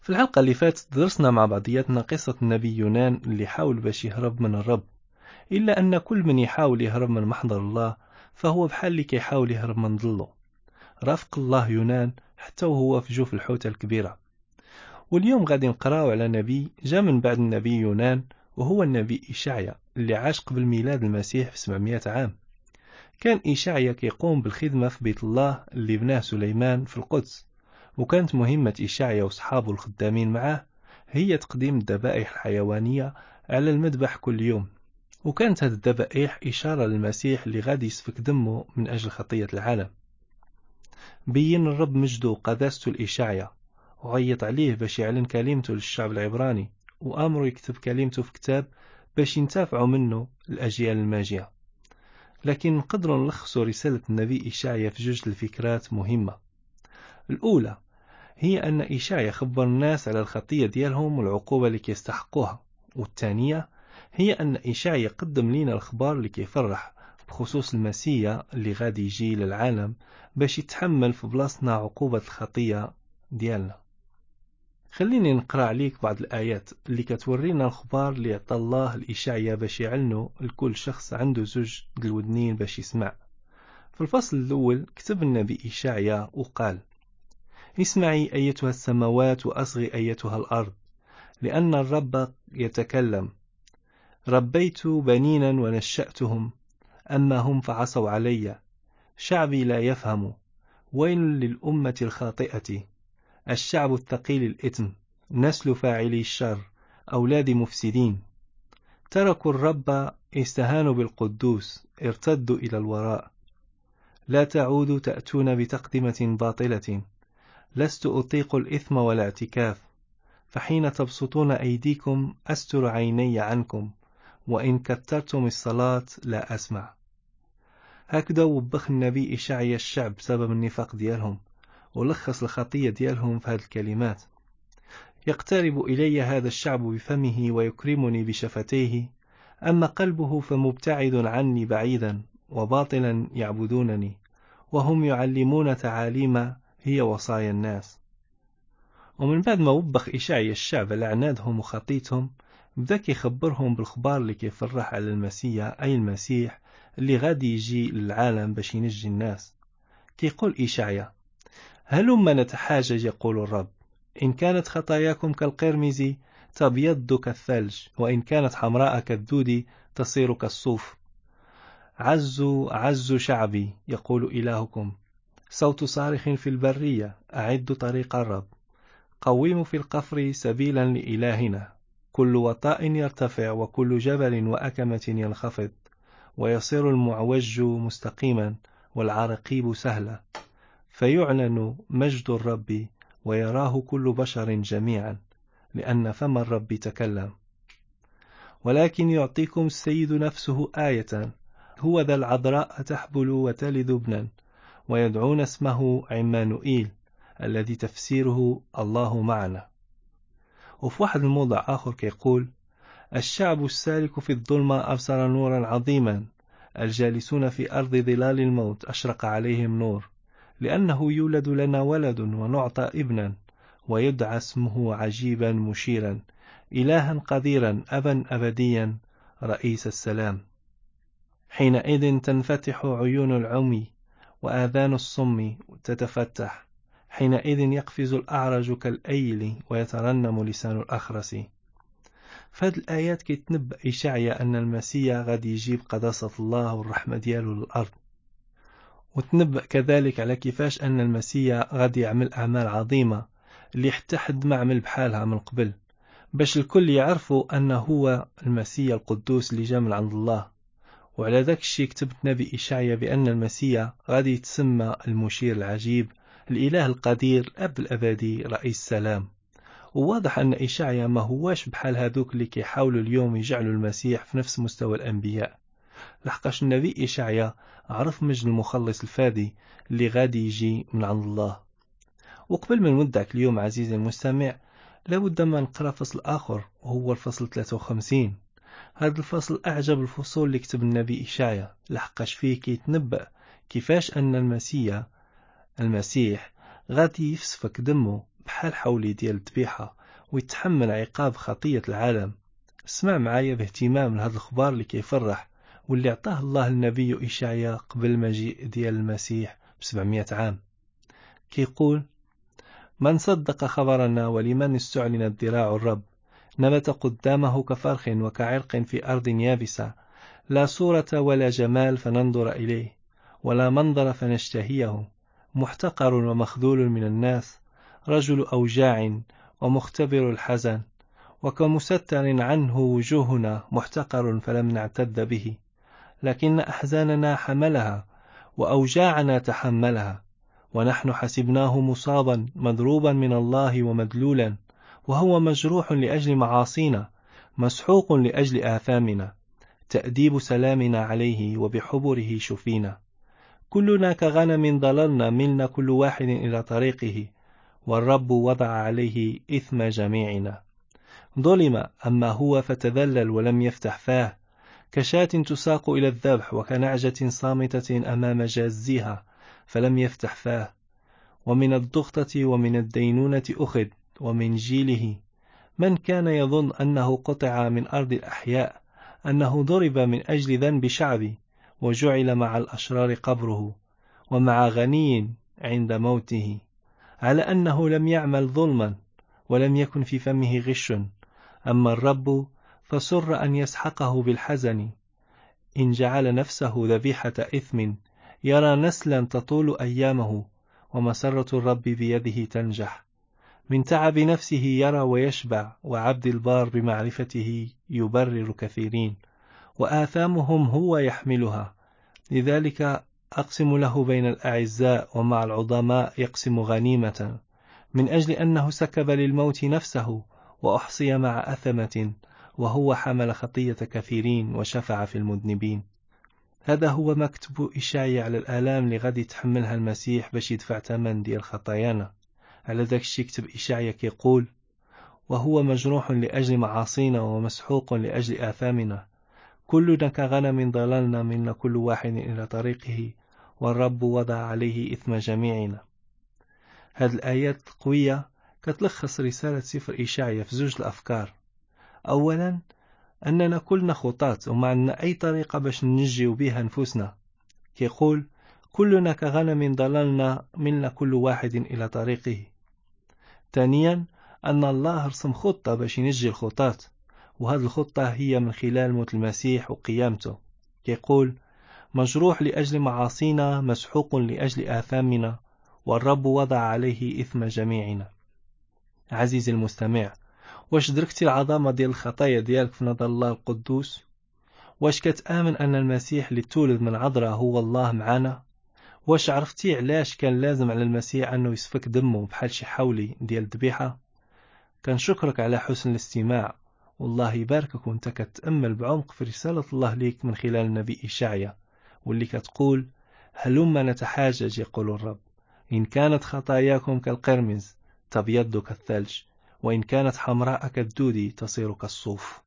في الحلقة اللي فاتت درسنا مع بعضياتنا قصة النبي يونان اللي حاول باش يهرب من الرب، إلا أن كل من يحاول يهرب من محضر الله فهو بحال اللي كيحاول يهرب من ظله. رافق الله يونان حتى وهو في جوف الحوتة الكبيرة. واليوم غادي نقراو على نبي جاء من بعد النبي يونان، وهو النبي إشعيا اللي عاش قبل ميلاد المسيح في 700 عام. كان إشعيا كيقوم بالخدمة في بيت الله اللي بناه سليمان في القدس، وكانت مهمة إشعيا وصحابه الخدامين معه هي تقديم الذبائح الحيوانية على المذبح كل يوم. وكانت هذه الذبائح إشارة للمسيح اللي غادي يسفك دمه من أجل خطية العالم. بين الرب مجده وقداسته لإشعيا، وغيط عليه باش يعلن كلمته للشعب العبراني، وأمره يكتب كلمته في كتاب باش ينتفعوا منه الأجيال الماجية. لكن نقدر نلخصوا رسالة النبي إشعيا في جوج الفكرات مهمة. الأولى هي أن إشعيا خبر الناس على الخطية ديالهم والعقوبة اللي كيستحقوها. والثانية هي أن إشعيا قدم لنا الأخبار اللي كيفرح بخصوص المسيح اللي غادي يجي للعالم باش يتحمل في بلاصتنا عقوبة الخطية ديالنا. خليني نقرأ عليك بعض الآيات اللي كتورينا الأخبار اللي عطى الله لإشعيا باش يعلنوا لكل شخص عنده زوج الودنين باش يسمع. في الفصل الأول كتب النبي إشعيا وقال: اسمعي أيتها السماوات وأصغي أيتها الأرض، لأن الرب يتكلم. ربيت بنينا ونشأتهم، أما هم فعصوا علي. شعبي لا يفهم، ويل للأمة الخاطئة. الشعب الثقيل الإثم، نسل فاعلي الشر، أولاد مفسدين. تركوا الرب، استهانوا بالقدوس، ارتدوا إلى الوراء. لا تعودوا تأتون بتقدمة باطلة. لست أطيق الإثم ولا اعتكاف، فحين تبسطون أيديكم أستر عيني عنكم، وإن كترتم الصلاة لا أسمع. هكذا وبخ النبي إشعيا الشعب بسبب النفاق ديالهم، ولخص الخطية ديالهم في هذه الكلمات: يقترب إلي هذا الشعب بفمه ويكرمني بشفتيه، أما قلبه فمبتعد عني بعيدا، وباطلا يعبدونني، وهم يعلمون تعاليم هي وصايا الناس. ومن بعد ما وبخ إشعيا الشعب على عنادهم وخطيتهم، بدا كيخبرهم بالخبار اللي كيفرح على المسيح، أي المسيح اللي غادي يجي للعالم باش ينجي الناس. كيقول إشعيا: هلما نتحاجج يقول الرب، إن كانت خطاياكم كالقرمز تبيض كالثلج، وإن كانت حمراء كالدود تصير كالصوف. عزوا شعبي يقول إلهكم، صوت صارخ في البرية، أعد طريق الرب، قوموا في القفر سبيلا لإلهنا. كل وطاء يرتفع وكل جبل وأكمة ينخفض، ويصير المعوج مستقيما والعرقيب سهلا، فيعلن مجد الرب ويراه كل بشر جميعا، لأن فم الرب تكلم. ولكن يعطيكم السيد نفسه آية، هو ذا العذراء تحبل وتلد ابنا، ويدعون اسمه عمانوئيل، الذي تفسيره الله معنا. وفي واحد الموضع آخر كيقول: الشعب السالك في الظلمة أبصر نورا عظيما، الجالسون في أرض ظلال الموت أشرق عليهم نور، لأنه يولد لنا ولد ونعطى ابنا، ويدعى اسمه عجيبا مشيرا، إلها قديرا، أبا أبديا، رئيس السلام. حينئذ تنفتح عيون العمي وآذان الصم تتفتح، حينئذ يقفز الأعرج كالأيل ويترنم لسان الأخرس. فهاد الآيات كيتنبأ إشعيا أن المسيح غادي يجيب قداسة الله والرحمة ديالو للأرض، وتنبأ كذلك على كيفاش أن المسيح غادي يعمل أعمال عظيمة اللي حتى حد ما عمل بحالها من قبل، باش الكل يعرفوا أنه هو المسيح القدوس اللي جاء من عند الله. وعلى ذاك الشيء كتب نبي إشعيا بأن المسيح غادي يتسمى المشير العجيب، الإله القدير، الأب الأبدي، رئيس السلام. وواضح أن إشعيا ما هواش بحال هذوك اللي كيحاولوا اليوم يجعلوا المسيح في نفس مستوى الأنبياء، لحقاش النبي إشعيا عرف مجد المخلص الفادي اللي غادي يجي من عند الله. وقبل ما نودعك اليوم عزيزي المستمع، لابد ما نقرأ فصل آخر، وهو الفصل 53. هذا الفصل أعجب الفصول اللي كتب النبي إشعيا، لحقاش فيه كيتنبأ كيفاش أن المسيح غادي يسفك دمه بحال حولي ديال الذبيحة ويتحمل عقاب خطية العالم. اسمع معايا باهتمام لهذا الخبر اللي كيفرح واللي عطاه الله النبي إشعيا قبل المجيء ديال المسيح ب700 عام. كيقول: من صدق خبرنا ولمن استعلنت ذراع الرب، نبت قدامه كفرخ وكعرق في أرض يابسة، لا صورة ولا جمال فننظر إليه، ولا منظر فنشتهيه، محتقر ومخذول من الناس، رجل أوجاع ومختبر الحزن، وكمستر عنه وجوهنا، محتقر فلم نعتد به، لكن أحزاننا حملها وأوجاعنا تحملها، ونحن حسبناه مصابا مضروبا من الله ومدلولا، وهو مجروح لأجل معاصينا، مسحوق لأجل آثامنا، تأديب سلامنا عليه وبحبره شفينا. كلنا كغنم ضللنا، ملنا كل واحد إلى طريقه، والرب وضع عليه إثم جميعنا. ظلم أما هو فتذلل ولم يفتح فاه، كشاة تساق إلى الذبح، وكنعجة صامتة أمام جازها فلم يفتح فاه. ومن الضغطة ومن الدينونة أخذ، ومن جيله من كان يظن أنه قطع من أرض الأحياء، أنه ضرب من أجل ذنب شعبي، وجعل مع الأشرار قبره، ومع غني عند موته، على أنه لم يعمل ظلما ولم يكن في فمه غش. أما الرب فسر أن يسحقه بالحزن، إن جعل نفسه ذبيحة إثم، يرى نسلا تطول أيامه، ومسرة الرب بيده تنجح. من تعب نفسه يرى ويشبع، وعبد البار بمعرفته يبرر كثيرين، وآثامهم هو يحملها. لذلك أقسم له بين الأعزاء، ومع العظماء يقسم غنيمة، من أجل أنه سكب للموت نفسه، وأحصي مع أثمة، وهو حمل خطية كثيرين وشفع في المذنبين. هذا هو مكتوب إشعيا على الآلام اللي غادي يتحملها المسيح باش يدفع ثمن ديال خطايانا. على ذاك الشيء كتب إشعيا كيقول: وهو مجروح لأجل معاصينا ومسحوق لأجل آثامنا، كلنا كغنم ضللنا، منا كل واحد إلى طريقه، والرب وضع عليه إثم جميعنا. هذه الآيات القوية كتلخص رسالة سفر إشعيا في زوج الأفكار. أولا، أننا كلنا خطاة وما عندنا أي طريقة باش ننجيو بها نفوسنا. كيقول: كلنا كغنم ضللنا، منا كل واحد إلى طريقه. ثانيا، أن الله رسم خطة باش ينجي الخطاة، وهذه الخطة هي من خلال موت المسيح وقيامته. كيقول: مجروح لأجل معاصينا، مسحوق لأجل آثامنا، والرب وضع عليه إثم جميعنا. عزيزي المستمع، واش دركتي العظمة ديال الخطايا ديالك في نظر الله القدوس؟ واش كتآمن أن المسيح اللي تولد من عذراء هو الله معنا؟ واش عرفتي علاش كان لازم على المسيح أنه يسفك دمه بحال شي حولي ديال الذبيحة؟ كنشكرك على حسن الاستماع، والله يباركك وانت كتأمل بعمق في رسالة الله ليك من خلال النبي إشعيا، واللي كتقول: هلما نتحاجج يقول الرب، إن كانت خطاياكم كالقرمز تبيض كالثلج، وإن كانت حمراء كالدودي تصير كالصوف.